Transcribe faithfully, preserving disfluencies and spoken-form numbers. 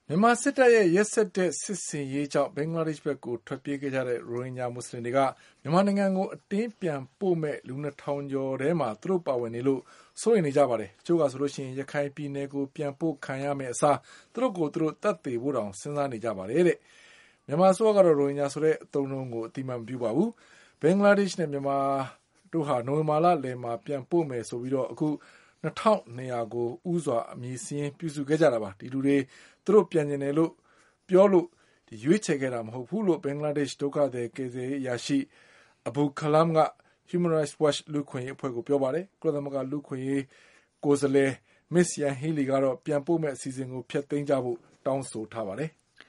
မြန်မာစစ်တပ်ရဲ့ရက်စက်တဲ့စစ်ဆင်ရေးကြောင့်ဘင်္ဂလားဒေ့ရှ်ဘက်ကိုထွက်ပြေးခဲ့ကြတဲ့ရိုဟင်ဂျာမွတ်စလင်တွေကမြန်မာနိုင်ငံကိုအတင်းပြန်ပို့မဲ့လူနှစ်ထောင်ကျော်ထဲမှာသူတို့ပါဝင်နေလို့စိုးရိမ်နေကြပါတယ်။ကျိုးကဆိုလို့ရှိရင်ရခိုင်ပြည်နယ်ကိုပြန်ပို့ခံရမယ့်အစားသူတို့ကိုသူတို့တတ်သိဖို့တောင်စဉ်းစားနေကြပါတယ်တဲ့။မြန်မာဆိုကတော့ရိုဟင်ဂျာဆိုတဲ့အသုံးအနှုန်းကိုအတိမတ်မပြုပါဘူး။ဘင်္ဂလားဒေ့ရှ်နဲ့မြန်မာတို့ဟာနိုဝင်ဘာလလယ်မှာပြန်ပို့မယ်ဆိုပြီးတော့အခုနှစ်ထောင်နှစ်ရာကိုဥစွာအမည်စင်းပြုစုခဲ့ကြတာပါဒီလူတွေသူတို့ပြန်ကျင်တယ်လို့ပြောလို့ရွေးချယ်ခဲ့တာမဟုတ်ဘူးလို့ဘင်္ဂလားဒေ့ရှ်ဒုက္ခသည်ကယ်ဆယ်ရေးအရာရှိအဘူခလမ်က Human Rights Watch လူခွင့်ရေးအဖွဲ့ကိုပြောပါတယ်ကုလသမဂ္ဂလူခွင့်ရေးကိုယ်စားလှယ်မစ္စယန်ဟီလီကတော့ပြန်ပို့မဲ့အစီအစဉ်ကိုဖျက်သိမ်းကြဖို့တောင်းဆိုထားပါတယ်